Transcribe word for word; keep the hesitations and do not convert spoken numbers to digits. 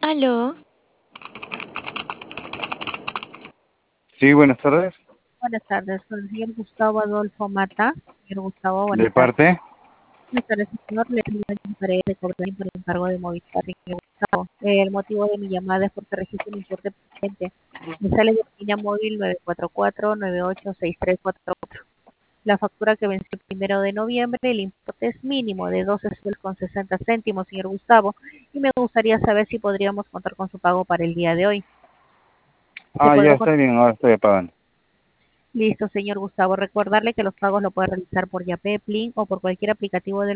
Aló, Sí, buenas tardes. Buenas tardes, con el señor Gustavo Adolfo Mata. Señor Gustavo, buenas ¿De tardes. parte? Buenas tardes, señor. Le pido una pared de cobrar por el encargo de Movistar, señor Gustavo. Eh, el motivo de mi llamada es porque registro un importe pendiente. Me sale de línea móvil nueve cuatro cuatro, nueve ocho seis tres cuatro cuatro. La factura que venció el primero de noviembre, el importe es mínimo de doce soles con sesenta céntimos, señor Gustavo, y me gustaría saber si podríamos contar con su pago para el día de hoy. ¿Se Ah, ya podría está contar? bien, ahora estoy pagando. Listo, señor Gustavo. Recordarle que los pagos lo puede realizar por Yapé, Plin o por cualquier aplicativo del